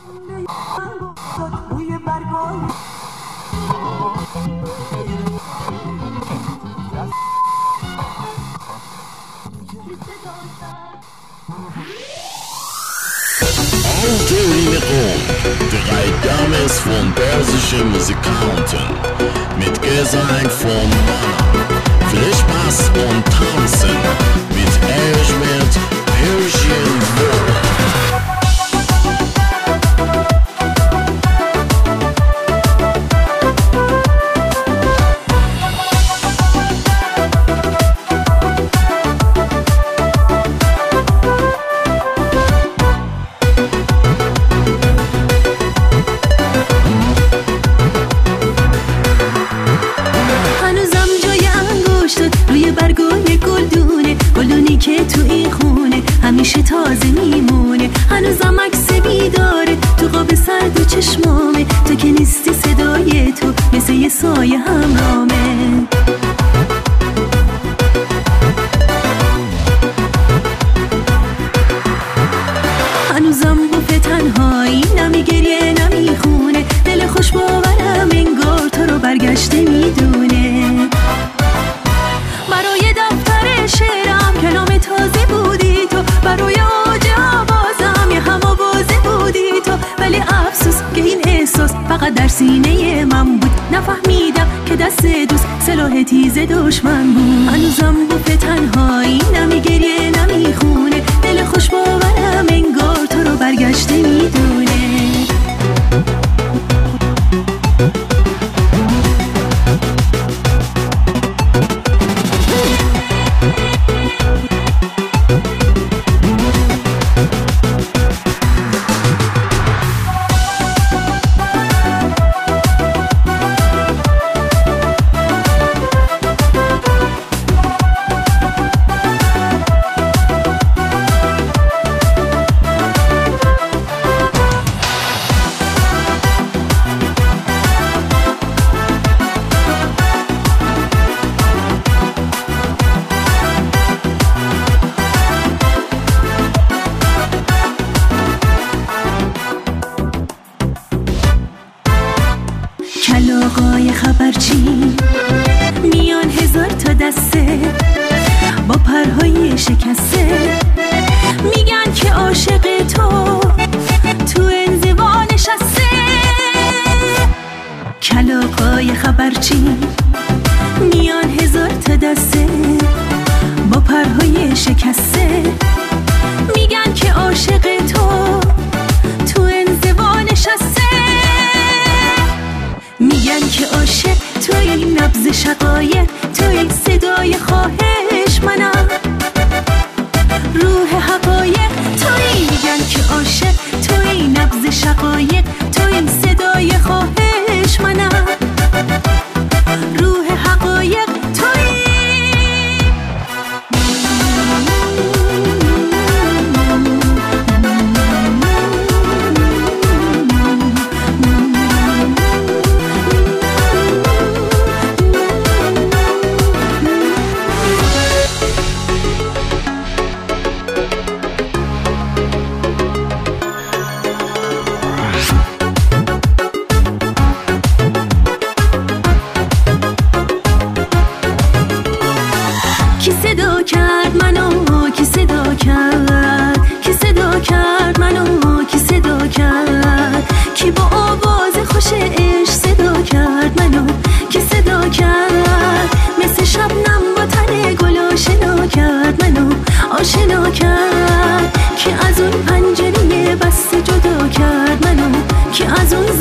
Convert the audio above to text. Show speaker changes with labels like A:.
A: Autolinie Rom, 3 Dames von persischen Musikanten mit Gesang von Manna, viel Spaß und Tanzen mit euch mit Persian World.
B: همیشه تازه میمونه، هنوزم عکس بیداره تو قاب سرد و چشمامه، تو که نیستی صدای تو مثل یه سایه همرامه. هنوزم بوف تنهایی، نمی گریه نمی خونه، دل خوش باورم انگار تو رو برگشته میدونه. برای دفتر شعرم کلام تازه بودی تو، برای اوج آوازم یه هم آوازه بودی تو، ولی افسوس که این احساس فقط در سینه من بود. نفهمیدم که دست دوست سلاح تیز دشمن بود. هنوزم بوف تنهایی، نمی گریه نمی خونه، دل خوش باورم انگار تو رو برگشته میدونه. کلاغای خبرچی میان هزار تا دسته با پرهای شکسته، میگن که عاشق تو انزوا نشسته. کلاغای خبرچی میان هزار تا دسته با پرهای شکسته، میگن که عاشق تو انزوا نشسته. میگن که عاشق توی نبض شقایق، توی صدای خواهش منم روح حقایق توی. میگن که عاشق توی نبض شقایق، توی صدای خواهش منم روح حقایق توی. کی صدا کرد منو، کی صدا کرد، کی صدا کرد منو، کی صدا کرد، کی با آواز خوش عشق صدا کرد منو، کی صدا کرد، مثل شبنم با تن گل آشنا کرد منو، آشنا کرد، کی از اون پنجره بسته جدا کرد منو، کی از اون